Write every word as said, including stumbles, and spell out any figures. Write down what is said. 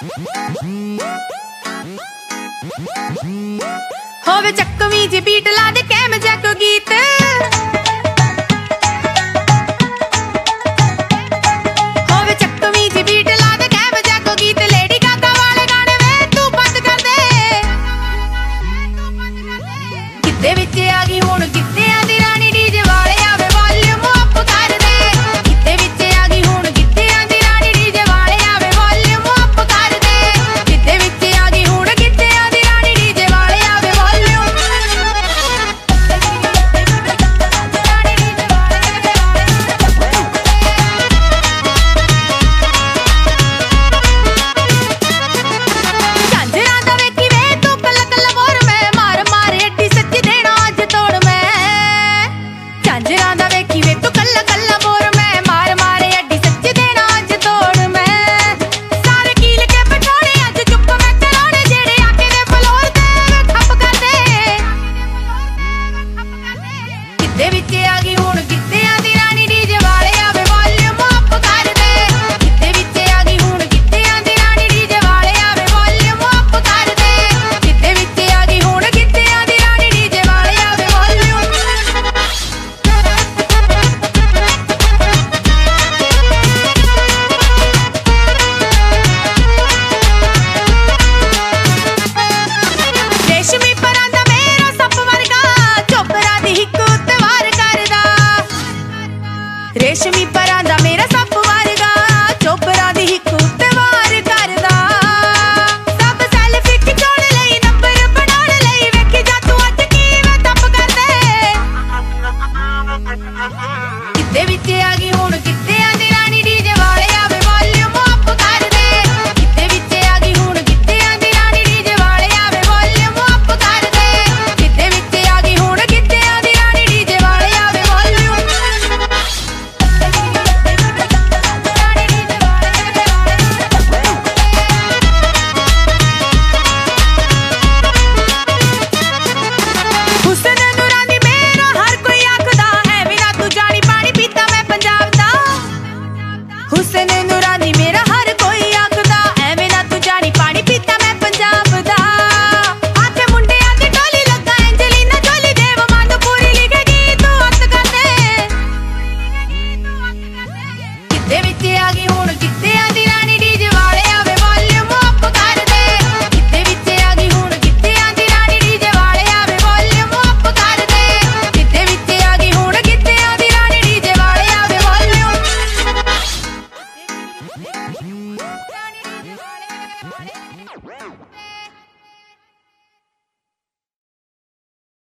होवे चक्कवी जी बीट ला दे कैम जैको गीत होवे चक्कवी जी बीट ला दे कैम जैको गीत लेडी गागा वाले गाने वे तू बंद कर दे किते विच आ गई हुण किते आंदी रानी डीजे वाले आवे वॉल्यूम अप कर दे किते विच आ गई हुण किते आंदी रानी डीजे वाले आवे वॉल्यूम अप कर दे किते विच आ गई हुण किते आंदी रानी डीजे वाले आवे वॉल्यूम झांझरां दा वेखी वे तू कल्ला कल्ला मोर मैं मार मार एडी सच्ची देना अज तोड़ मैं झांझरां दा वेखी वे तू कल्ला कल्ला मोर मैं मार मार एडी सच्ची देना अज तोड़ मैं सारे कील के बिठाने अज चुप मैं चलाने जेड़े आके दे फ्लोर ते खप कर दे किते विच आ गई हुण किते आंदी रानी डीजे वाले आवे वॉल्यूम अप कर दे किते विच आ गई हुण किते आंदी रानी डीजे वाले आवे वॉल्यूम अप कर दे किते विच आ गई हुण किते आंदी रानी डीजे वाले आवे वॉल्यूम रेशमी परांदा मेरा सप वर्गा चोपरा दी हिक उत्ते वार करदा रेशमी परांदा मेरा सप वर्गा चोपरा दी हिक उत्ते वार करदा सब सेल्फी खिचाउण लई नंबर बनाउण लई वेखी जा तू अज किवें तप करदे किते विच आ गई हुण किते आंदी रानी डीजे वाले आवे वॉल्यूम अप कर दे किते विच आ गई हुण किते आंदी रानी डीजे वाले आवे वॉल्यूम अप कर दे किते विच आ गई हुण किते आंदी रानी डीजे वाले आवे वॉल्यूम हुसन नूरानी मेरा हर कोई आखदा एवें ना तू जानी पानी पीता मैं पंजाब दा हुसन नूरानी मेरा हर कोई आखदा एवें ना तू जानी पानी पीता मैं पंजाब दा आखे मुंडियां दी टोली लगा एंजलीना जोली देव माधोपुरी लिखेगी तू हੱਥ कर दे किते विच आ गई हुण किते आंदी रानी डीजे वाले आवे वॉल्यूम अप कर दे किते विच आ गई हुण किते आंदी रानी डीजे वाले आवे वॉल्यूम अप कर दे किते विच आ गई हुण किते आंदी रानी डीजे वाले आवे वॉल्यूम रानी डीजे वाले